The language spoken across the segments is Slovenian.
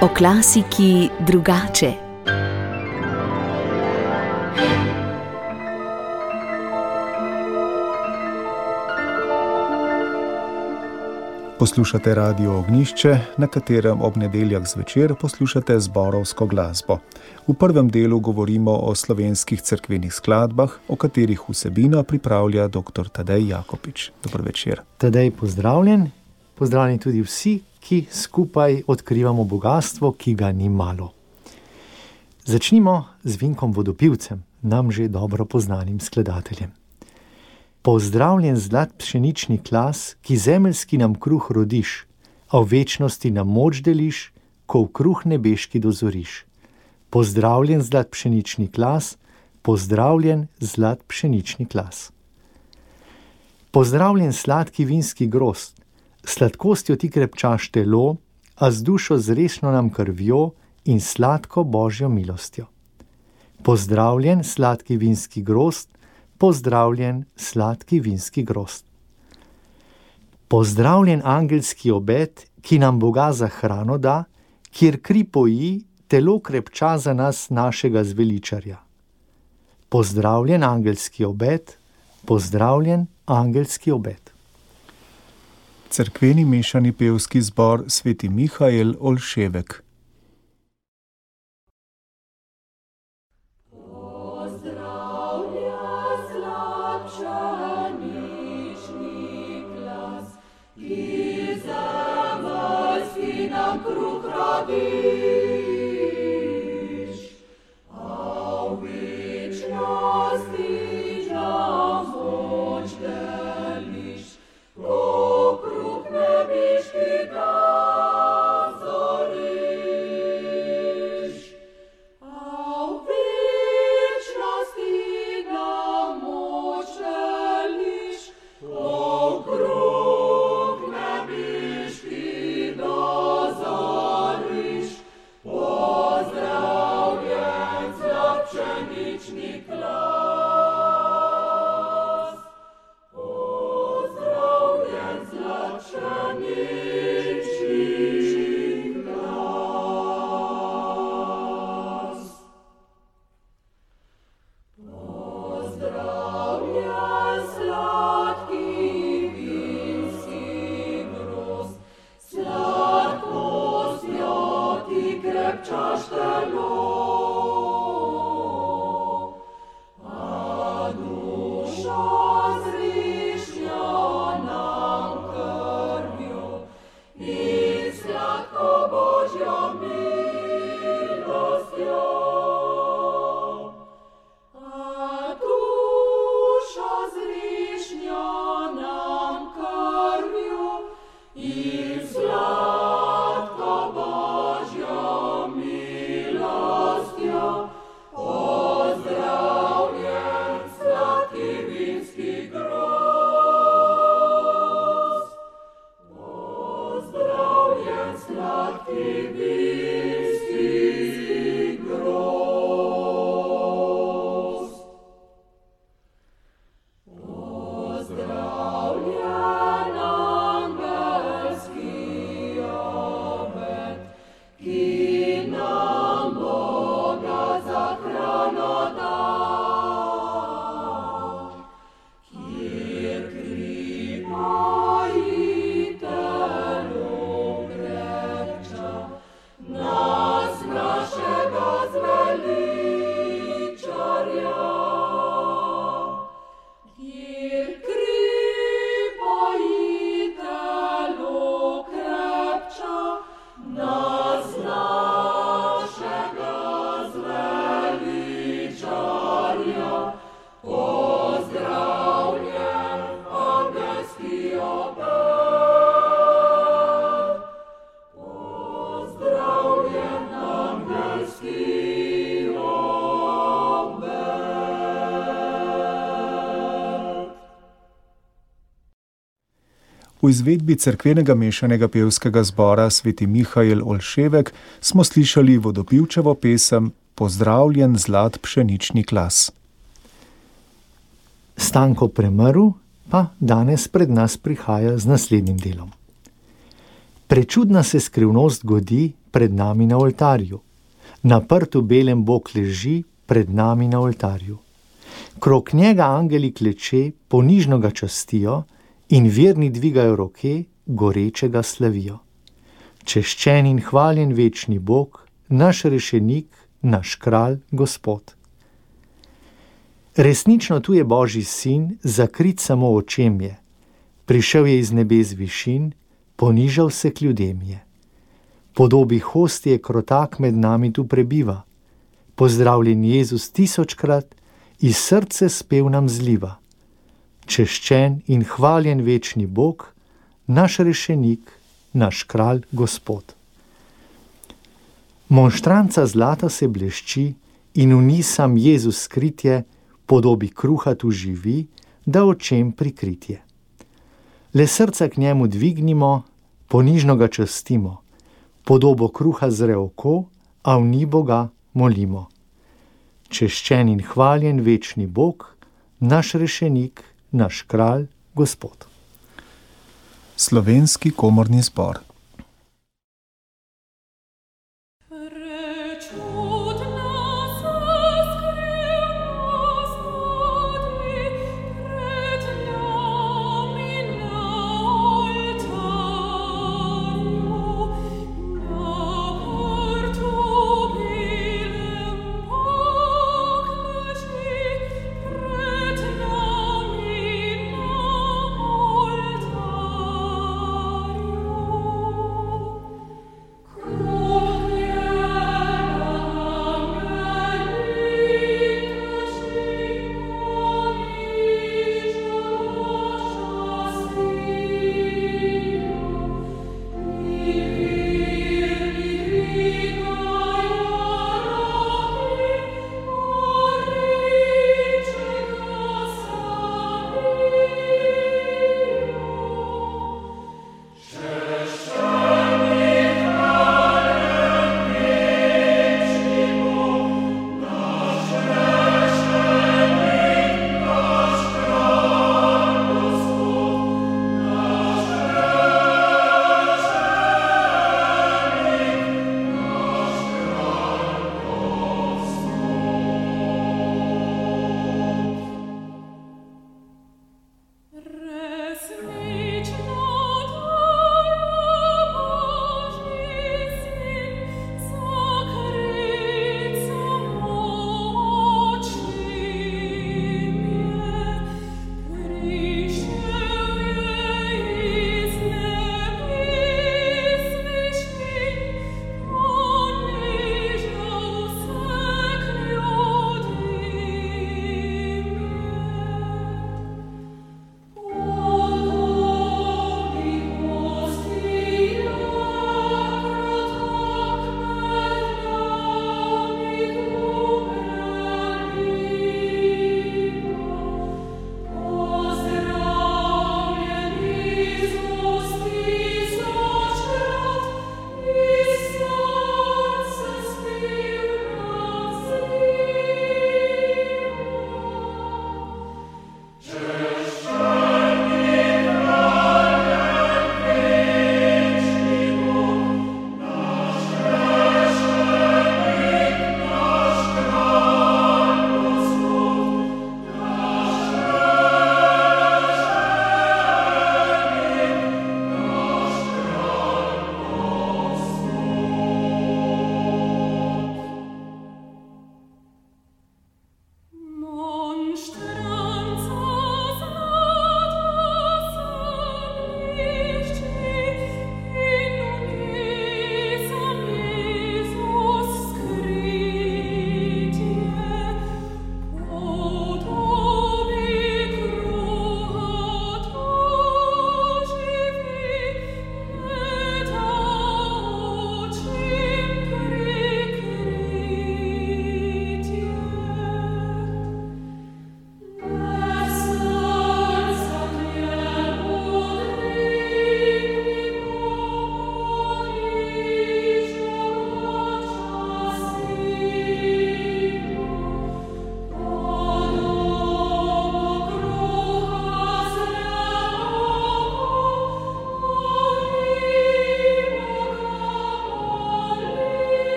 O klasiki drugače. Poslušate Radio Ognjišče, na katerem ob nedeljah zvečer poslušate zborovsko glasbo. V prvem delu govorimo o slovenskih cerkvenih skladbah, o katerih vsebino pripravlja dr. Tadej Jakopič. Dober večer. Tadej, pozdravljen. Pozdravljeni tudi vsi, ki skupaj odkrivamo bogastvo, ki ga ni malo. Začnimo z Vinkom Vodopivcem, nam že dobro poznanim skladateljem. Pozdravljen zlat pšenični klas, ki zemeljski nam kruh rodiš, a v večnosti nam moč deliš, ko v kruh nebeški dozoriš. Pozdravljen zlat pšenični klas, pozdravljen zlat pšenični klas. Pozdravljen sladki vinski grozd, sladkostjo ti krepčaš telo, a z dušo zresno nam krvjo in sladko božjo milostjo. Pozdravljen sladki vinski grozd, pozdravljen sladki vinski grozd. Pozdravljen angelski obed, ki nam Boga za hrano da, kjer kri poji, telo krepča za nas našega zveličarja. Pozdravljen angelski obed, pozdravljen angelski obed. Cerkveni mešani pevski zbor Sveti Mihael Olševek. V izvedbi cerkvenega mešanega pevskega zbora Sveti Mihael Olševek smo slišali Vodopivčevo pesem Pozdravljen zlat pšenični klas. Stanko Premrl pa danes pred nas prihaja z naslednjim delom. Prečudna se skrivnost godi, pred nami na oltarju. Na prtu belem Bog leži pred nami na oltarju. Krog njega angeli kleče, ponižno ga častijo in verni dvigajo roke, gorečega slavijo. Češčen in hvaljen večni Bog, naš rešenik, naš kralj, Gospod. Resnično tu je Božji sin, zakrit samo očem je. Prišel je iz nebes višin, ponižal se k ljudem je. Podobi hostije krotak med nami tu prebiva. Pozdravljen Jezus 1000krat, iz srce spev nam zliva. Češčen in hvaljen večni Bog, naš rešenik, naš kralj, Gospod. Monštranca zlata se blešči in v njej sam Jezus skrit je, podobi kruha tu živi, da očem prikritje. Le srca k njemu dvignimo, ponižno ga častimo, podobo kruha zre oko, a v njej Boga molimo. Češčen in hvaljen večni Bog, naš rešenik, naš kralj, Gospod. Slovenski komorni zbor.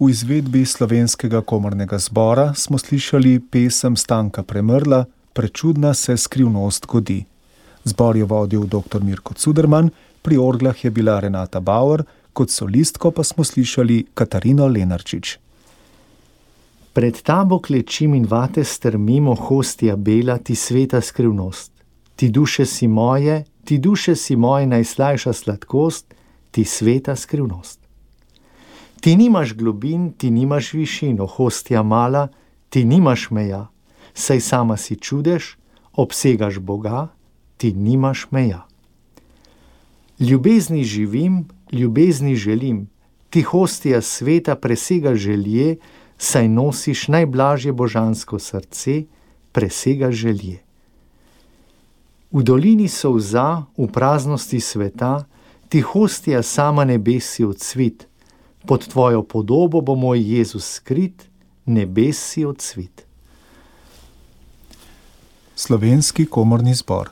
V izvedbi Slovenskega komornega zbora smo slišali pesem Stanka Premrla Prečudna se skrivnost godi. Zbor je vodil dr. Mirko Cuderman, pri orglah je bila Renata Bauer, kot solistko pa smo slišali Katarino Lenarčič. Pred tabo klečim in vate strmimo, hostja bela, ti sveta skrivnost. Ti duše si moje najslajša sladkost, ti sveta skrivnost. Ti nimaš globin, ti nimaš višino, hostja mala, ti nimaš meja, saj sama si čudež, obsegaš Boga, ti nimaš meja. Ljubezni živim, ljubezni želim, ti hostja sveta presega želje, saj nosiš najblažje božansko srce, presega želje. V dolini solza, v praznosti sveta, ti hostja sama nebesi odsvit, pod tvojo podobo bo moj Jezus skrit, nebesi odsvit. Slovenski komorni zbor.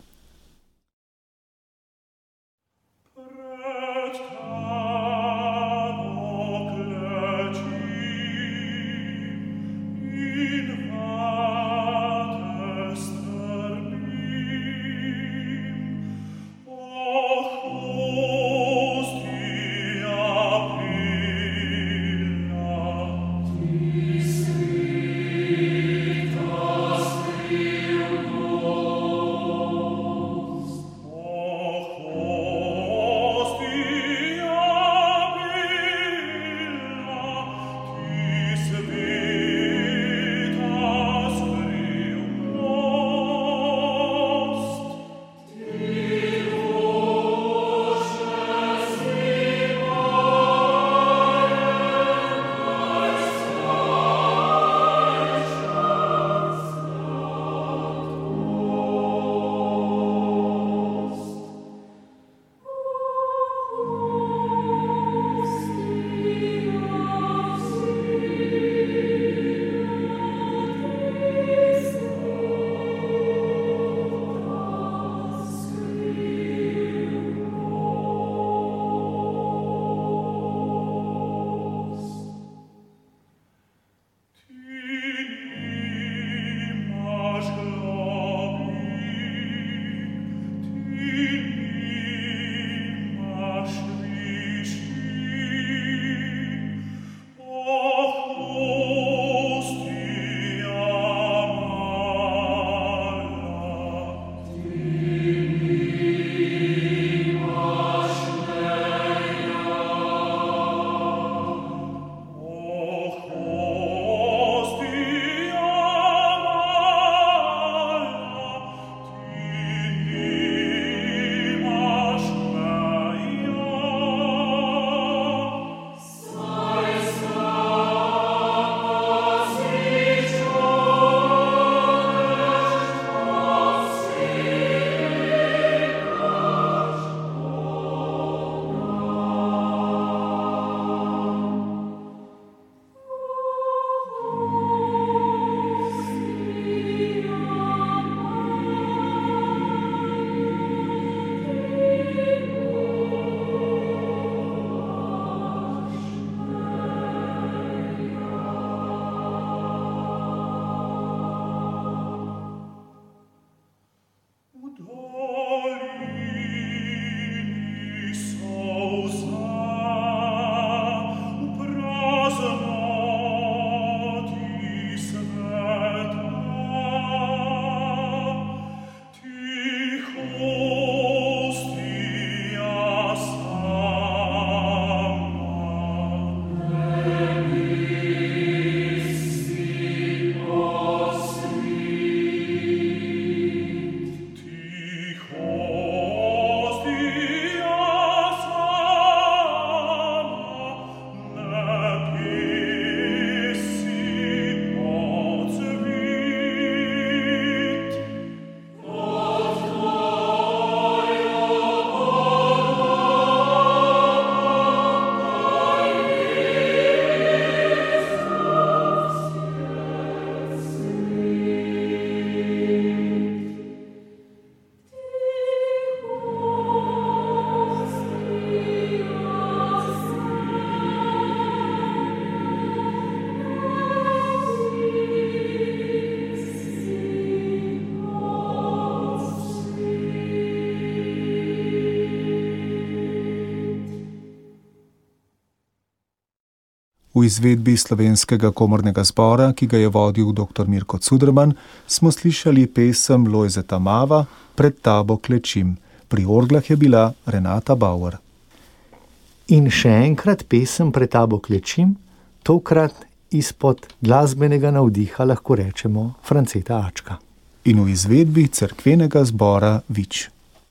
V izvedbi Slovenskega komornega zbora, ki ga je vodil dr. Mirko Cuderman, smo slišali pesem Lojzeta Mava Pred tabo klečim. Pri orglah je bila Renata Bauer. In še enkrat pesem Pred tabo klečim, tokrat izpod glasbenega navdiha, lahko rečemo, Franceta Ačka. In v izvedbi cerkvenega zbora Vič.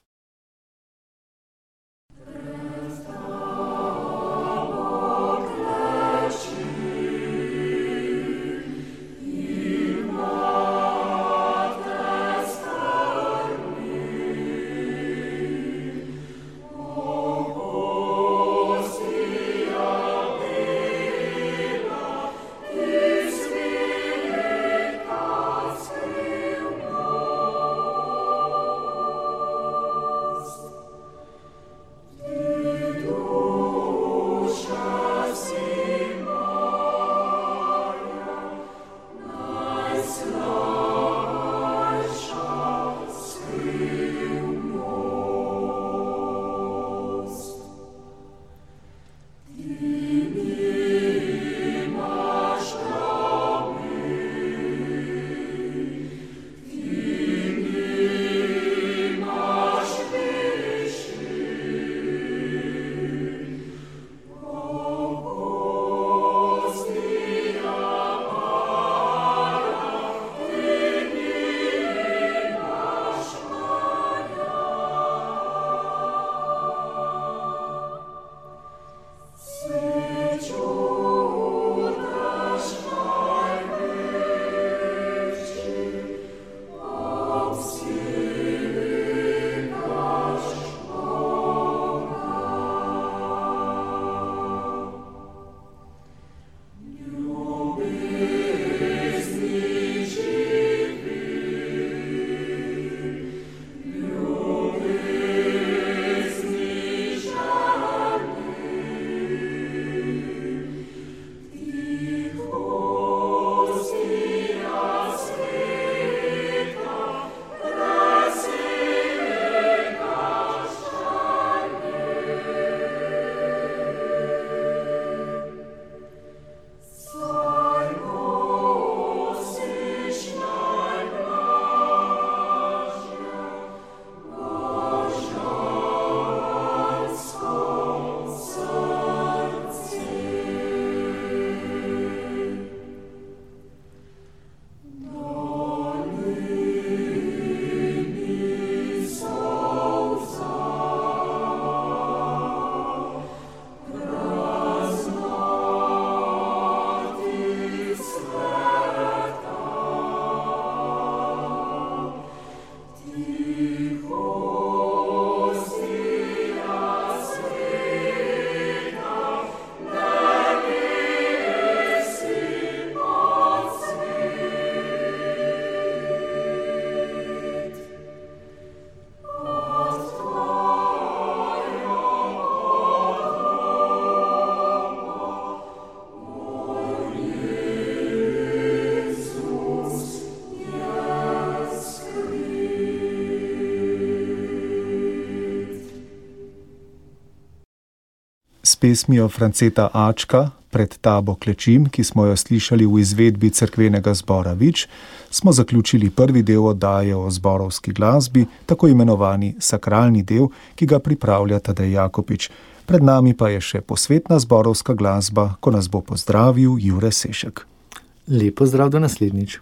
S pesmijo Franceta Ačka Pred tabo klečim, ki smo jo slišali v izvedbi cerkvenega zbora Vič, smo zaključili prvi del oddaje o zborovski glasbi, tako imenovani sakralni del, ki ga pripravlja Tadej Jakopič. Pred nami pa je še posvetna zborovska glasba, ko nas bo pozdravil Jure Sešek. Lep pozdrav do naslednjič.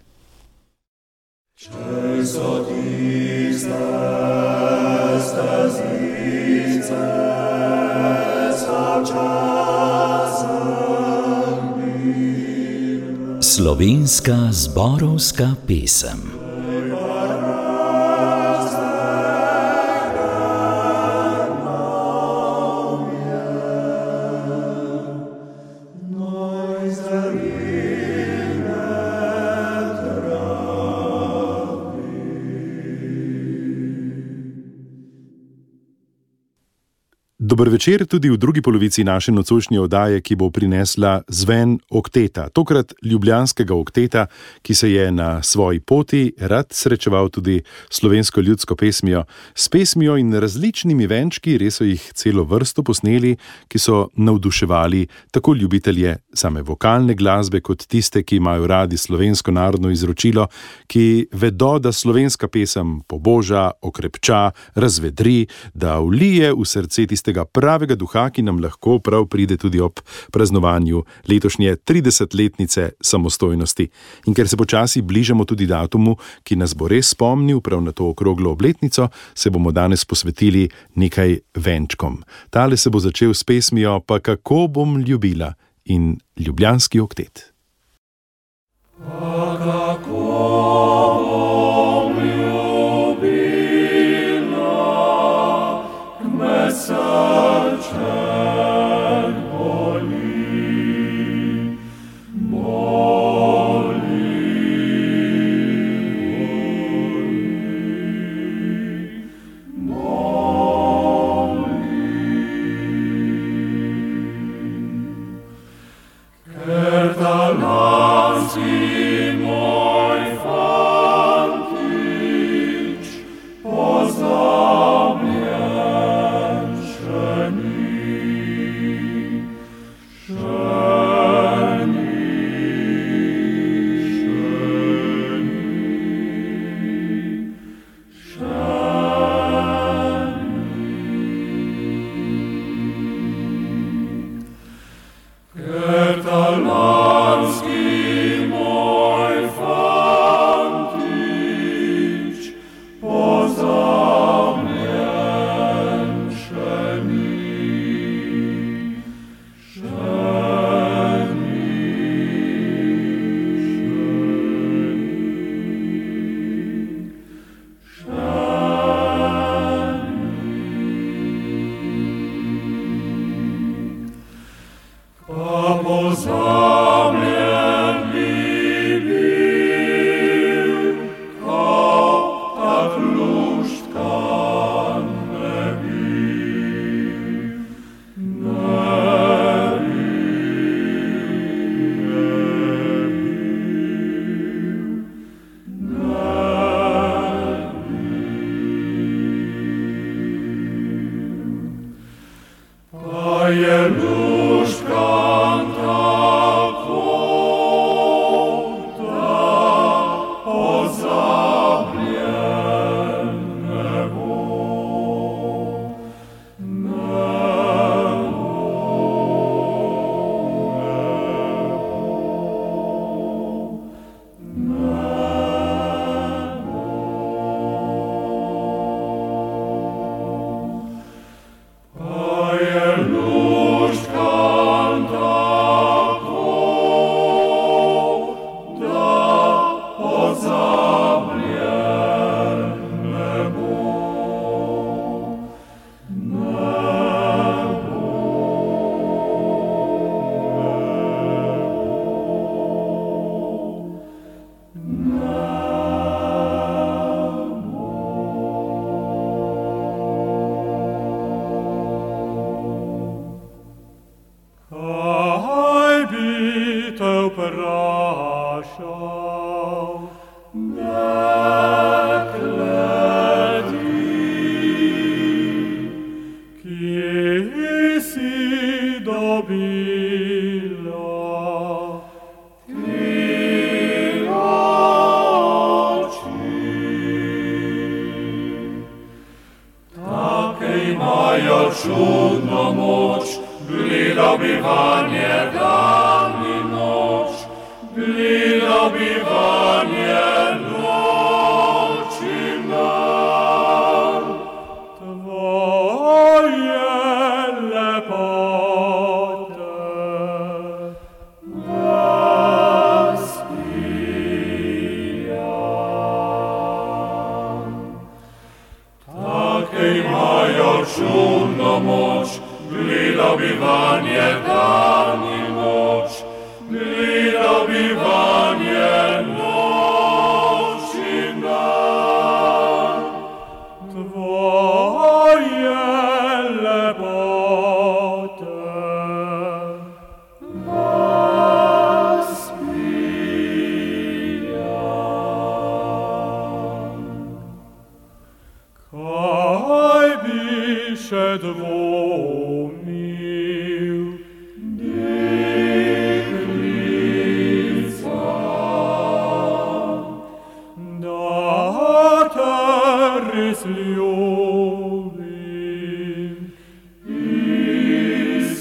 Slovenska zborovska pesem. Dober večer tudi v drugi polovici naše nocojšnje oddaje, ki bo prinesla zven okteta. Tokrat ljubljanskega okteta, ki se je na svoji poti rad srečeval tudi slovensko ljudsko pesmijo. S pesmijo in različnimi venčki, res so jih celo vrsto posneli, ki so navduševali tako ljubitelje same vokalne glasbe, kot tiste, ki imajo radi slovensko narodno izročilo, ki vedo, da slovenska pesem poboža, okrepča, razvedri, da vlije v srce tistega pravega duha, ki nam lahko prav pride tudi ob praznovanju letošnje 30-letnice samostojnosti. In ker se počasi bližamo tudi datumu, ki nas bo res spomnil prav na to okroglo obletnico, se bomo danes posvetili nekaj venčkom. Tale se bo začel s pesmijo Pa kako bom ljubila in ljubljanski oktet. Pa kako bom ljubila, me srce Čudno moč, gledal bi vanje dan in noč, gledal bi vanje noč in dan. Tvoje lepote razpijam. Take imajo čudno moč, gledal bi vanje dan in noč, gledal bi vanje noč. dvomil, deklica, da te res ljubim iz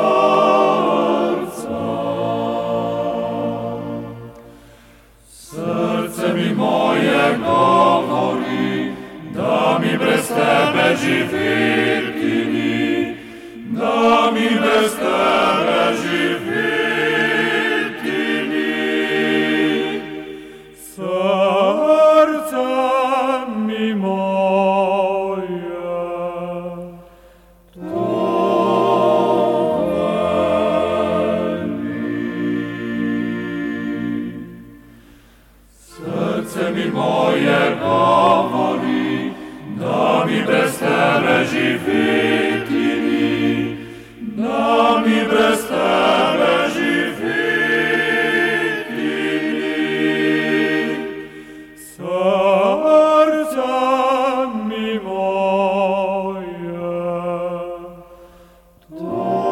srca. Srce mi moje govori, da mi brez tebe živeti ni, da mi brez tebe živeti ni. Srce mi moje to veli. Srce mi moje govori, da mi brez tebe živeti ni, da mi brez tebe živeti ni. Srce mi moje to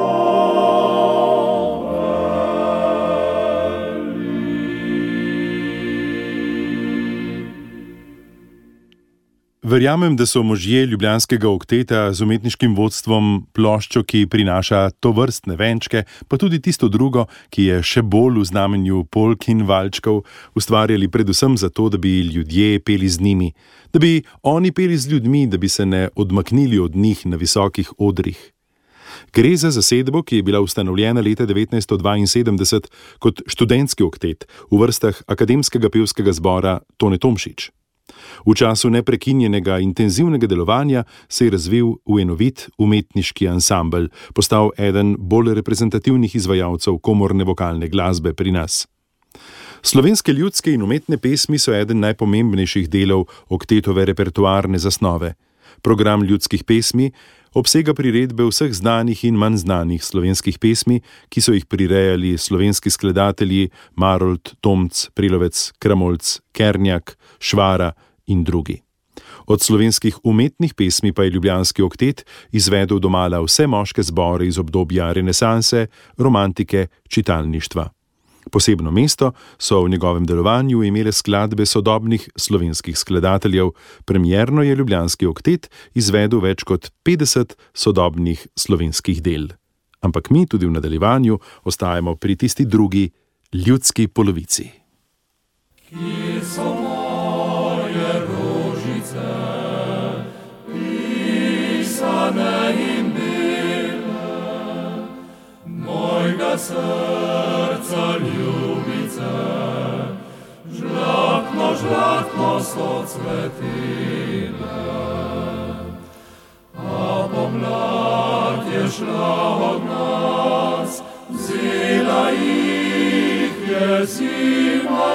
Verjamem, da so možje ljubljanskega okteta z umetniškim vodstvom ploščo, ki prinaša tovrstne venčke, pa tudi tisto drugo, ki je še bolj v znamenju polk in valčkov, ustvarjali predvsem zato, da bi ljudje peli z njimi, da bi oni peli z ljudmi, da bi se ne odmaknili od njih na visokih odrih. Gre za zasedbo, ki je bila ustanovljena leta 1972 kot študentski oktet v vrstah Akademskega pevskega zbora Tone Tomšič. V času neprekinjenega intenzivnega delovanja se je razvil v enovit umetniški ansambel, postal eden bolj reprezentativnih izvajalcev komorne vokalne glasbe pri nas. Slovenske ljudske in umetne pesmi so eden najpomembnejših delov oktetove repertoarne zasnove. Program ljudskih pesmi obsega priredbe vseh znanih in manj znanih slovenskih pesmi, ki so jih prirejali slovenski skladatelji Marolt, Tomc, Prilovec, Kramolc, Kernjak, Švara in drugi. Od slovenskih umetnih pesmi pa je ljubljanski oktet izvedel domala vse moške zbore iz obdobja renesanse, romantike, čitalništva. Posebno mesto so v njegovem delovanju imele skladbe sodobnih slovenskih skladateljev. Premierno je ljubljanski oktet izvedel več kot 50 sodobnih slovenskih del. Ampak mi tudi v nadaljevanju ostajamo pri tisti drugi, ljudski polovici. Kje so moje rožice, pisane in bele, mojega srca ljubice, žlahtno, žlahtno so cvetile. A pomlad je šla od nas, vzela jih je zima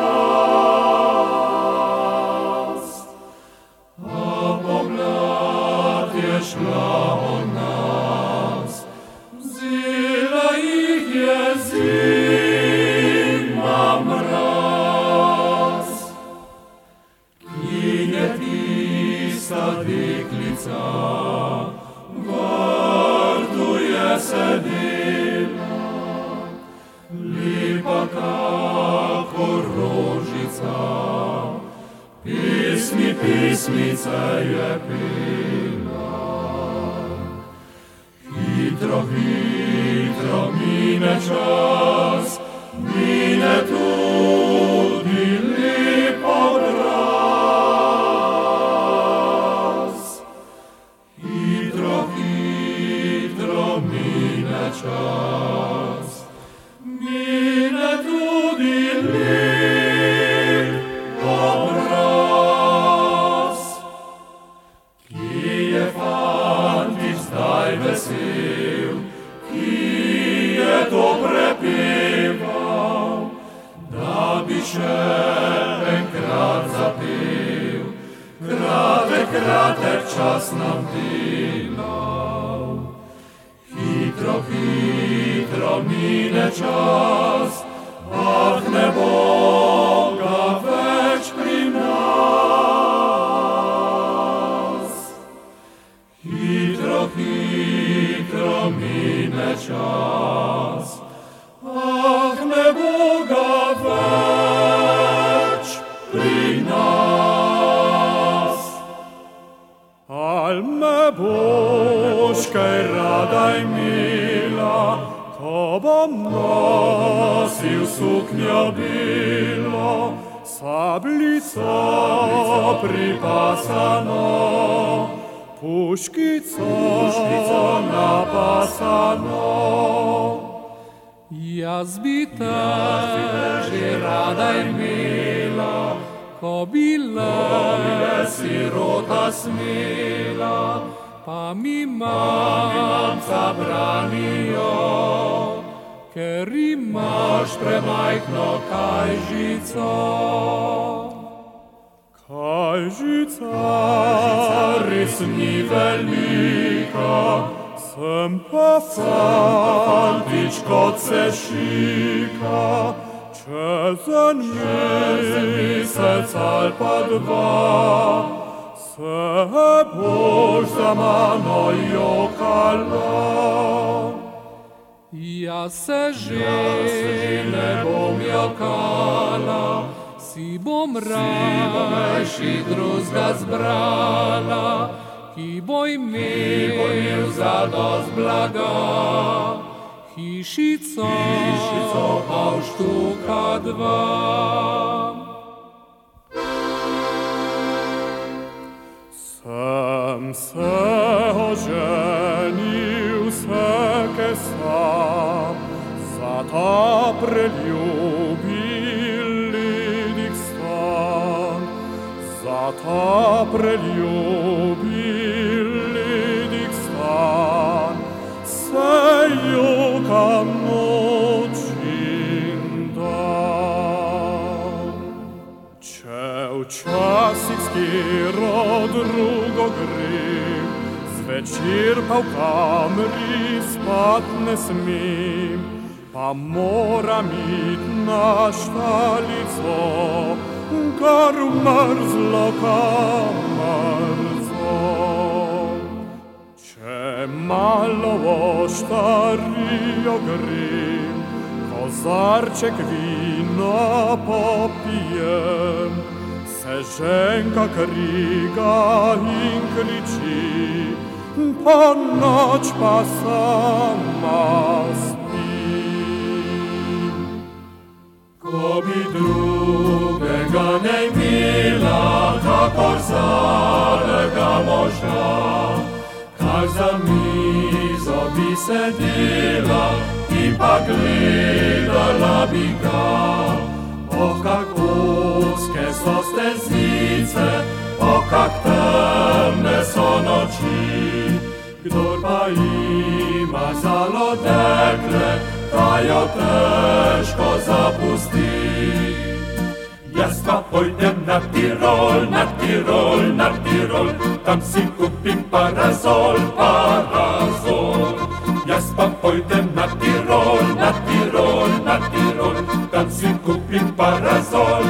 mraz. A pomlad je šla od nas, vzela jih je zima mraz. Ki je tista deklica, vrtu je sedela, lepa kako rožica, pesmice je pela. Hitro, hitro mine čas, mine tudi lep obraz. Hitro, hitro mine čas, mine tudi lep obraz. Kje je fantič zdaj vesel, ki je to prepeval, da bi še enkrat zapel, kratek čas nam delal. Hitro, hitro mine čas, ah ne bo ga več pri nas. Hitro, radaj mila, ko bom nosil suknjo bilo, sablico pripasano, puškico napasano. Jaz bi te že rada imela, ko bile sirota smela, pa mi mamca branijo, ker imaš premajhno kajžico. Kajžica res ni velika, sem pa fantič kot se šika, čez en mesec ali pa dva, se boš za mano jokala. Jaz se že ne bom jokala, si bom rajši drugega zbrala, ki bo imel zadost blaga. Hišico pa v štuka dva. Sem se oženil vsake sam, za ta preljubili stan, za ta preljubili stan, se jokam noč in dan. Če včasih s katero drugo grem, zvečer pa v kamri spat ne smem, pa moram iti na štalico, kar mrzlo kamrzo. Če malo oštarijo grem, kozarček vina popijem, se ženka kriga in kriči, po noč pa sama spim. Ko bi drugega ne imela, kakor zadnjega moža, kar za mizo bi sedela in pa gledala bi ga. Oh, kak ozke so stezice, oh, kak temne so noči. Kdor pa ima zalo dekle, ta jo težko zapusti. Jaz pa pojdem na Tirol, na Tirol, na Tirol, tam si kupim parazol, parazol. Jaz pa pojdem na Tirol, na Tirol, na Tirol, tam si kupim parazol,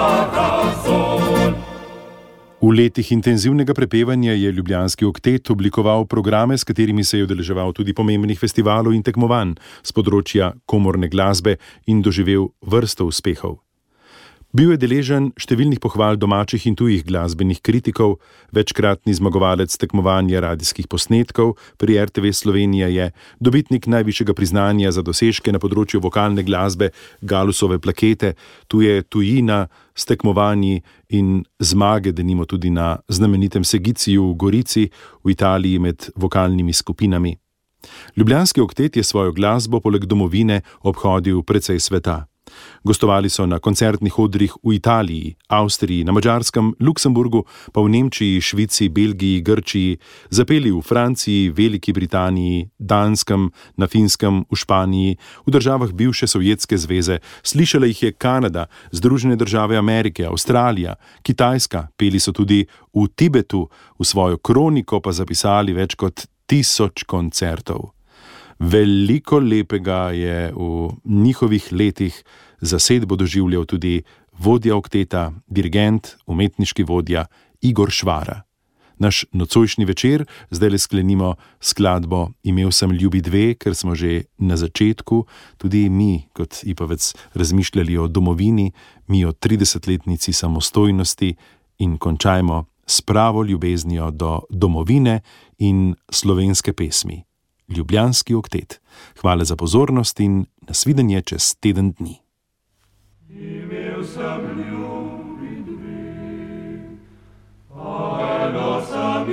parazol. V letih intenzivnega prepevanja je ljubljanski oktet oblikoval programe, s katerimi se je udeleževal tudi pomembnih festivalov in tekmovanj s področja komorne glasbe in doživel vrsto uspehov. Bil je deležen številnih pohval domačih in tujih glasbenih kritikov, večkratni zmagovalec tekmovanja radijskih posnetkov pri RTV Slovenija je dobitnik najvišjega priznanja za dosežke na področju vokalne glasbe Galusove plakete, tu je tujina s tekmovanji in zmage, denimo tudi na znamenitem Segiciju v Gorici v Italiji med vokalnimi skupinami. Ljubljanski oktet je svojo glasbo poleg domovine obhodil precej sveta. Gostovali so na koncertnih odrih v Italiji, Avstriji, na Madžarskem, Luksemburgu, pa v Nemčiji, Švici, Belgiji, Grčiji, zapeli v Franciji, Veliki Britaniji, Danskem, na Finskem, v Španiji, v državah bivše Sovjetske zveze, slišala jih je Kanada, Združene države Amerike, Avstralija, Kitajska, peli so tudi v Tibetu, v svojo kroniko pa zapisali več kot 1000 koncertov. Veliko lepega je v njihovih letih zasedbo doživljal tudi vodja okteta, dirigent, umetniški vodja Igor Švara. Naš nocojšnji večer zdaj le sklenimo skladbo Imel sem ljubi dve, ker smo že na začetku tudi mi kot Ipavec razmišljali o domovini, mi o 30-letnici samostojnosti in končajmo s pravo ljubeznijo do domovine in slovenske pesmi. Ljubljanski oktet. Hvala za pozornost in nasvidenje čez teden dni. Imel sem ljubi dve, a eno sem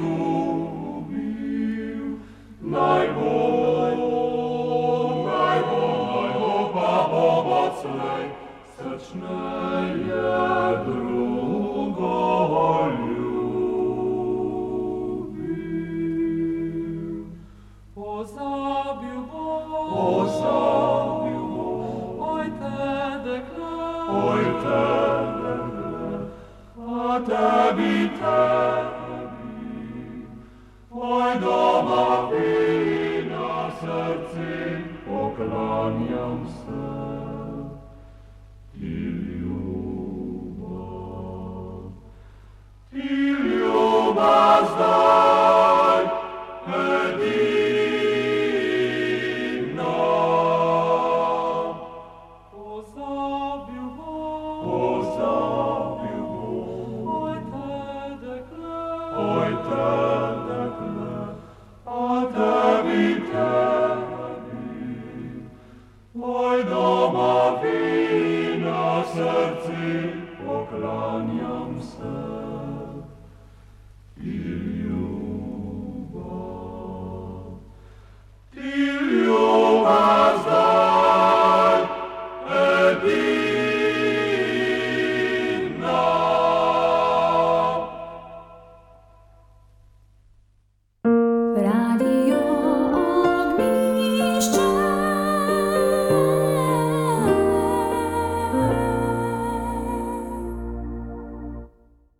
izgubil. Naj bo, pa bom odslej, srčneje drugo ljubil. Pozabil bom, oj te dekle, a tebi, oj doma vina srce, poklanjam se. Ti ljuba zdaj, edina. Pozabil bom, oj te dekle, a tebi, oj doma vina srce, poklanjam se.